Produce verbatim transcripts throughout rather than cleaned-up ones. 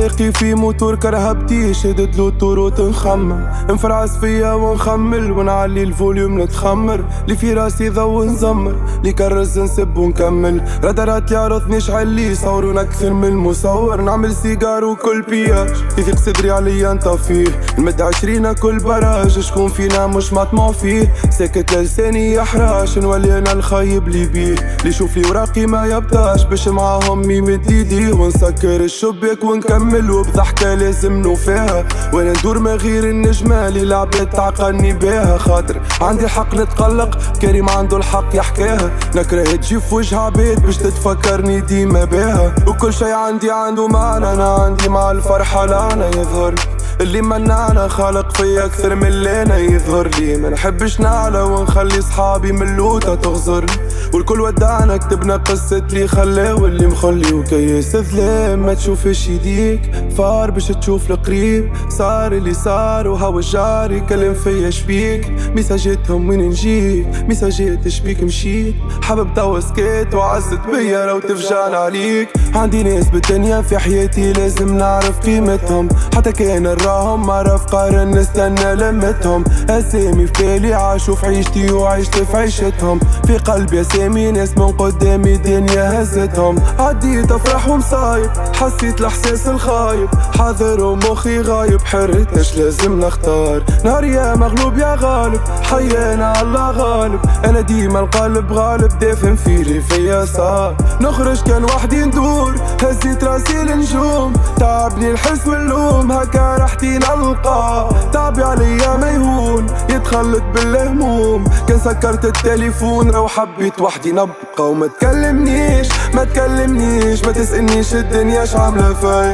ساقي في موتور كرهبتي شدد له الطور وتنخمم انفرعس فيا ونخمل ونعلي الفوليوم نتخمر اللي في راسي ضو نزمر اللي كرز نسب ونكمل رادارات يعرض نشعل لي صورون اكثر من المصور نعمل سيجار وكل بياج يثق صدري عليا نطفيه المد عشرين كل براج شكون فينا مش مطمع فيه ساكت لساني يحراش نولي انا الخايب لي بيه اللي يشوف لي وراقي ما يبطاش باش معاهم يمد يدي ونسكر الشباك ونكمل وبضحكة لازم نوفيها وانا ندور ما غير النجمة اللي العباد تعقلني بيها خاطر عندي الحق نتقلق كريم عنده الحق يحكيها نكره تجي في وجه عباد باش تتفكرني ديما بيها وكل شي عندي عنده معنى انا عندي مع الفرحة لعنة يظهر اللي منعنا خالق فيا اكثر من اللي انا يظهر لي ما نحبش نعلى ونخلي صحابي من اللوطة تغزر والكل ودعنا كتبنا قصة اللي خلاه واللي مخلي وكيس ظلام ما تشوفش يديك فار باش تشوف القريب صار اللي صار وهو الجار يكلم فيا شبيك مساجاتهم وين نجيك مساجات شبيك مشيت حبب توا سكيت وعزت بيا لو تفجعن عليك عندي ناس بالدنيا في حياتي لازم نعرف قيمتهم حتى كان الراهم ما عرف قارن نستنى لمتهم اسامي في بالي عاشوا في عيشتي وعيشت في عيشتهم في قلبي اسامي ناس من قدامي دنيا هزتهم عديت افرح ومصايب حسيت الاحساس الخايب حاضر ومخي غايب حرتش لازم نختار نار يا مغلوب يا غالب حيانا الله غالب انا ديما القلب غالب دافن فيلي فيا صار نخرج كان وحدي ندور هزيت راسي لنجوم تعبني الحس واللوم هكا راحتي نلقى تعبي عليا ما يهون يتخلط بالهموم كان سكرت التليفون لو حبيت وحدي نبقى وما تكلمنيش ما تكلمنيش ما تسألنيش الدنيا شعملة فيا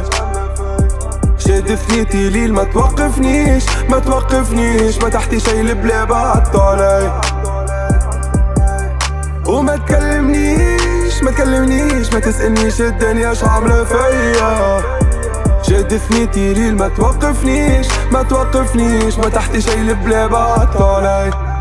شاد ثنيتي ليل ما توقفنيش ما توقفنيش ما تحتي شي البلا بعدتو علي وما تكلمنيش ما تكلمنيش ما تسألنيش الدنيا شعملة فيا شاد ثنيتي ليل ما توقفنيش ما توقفنيش ما تحتي شي البلا بعدتو علي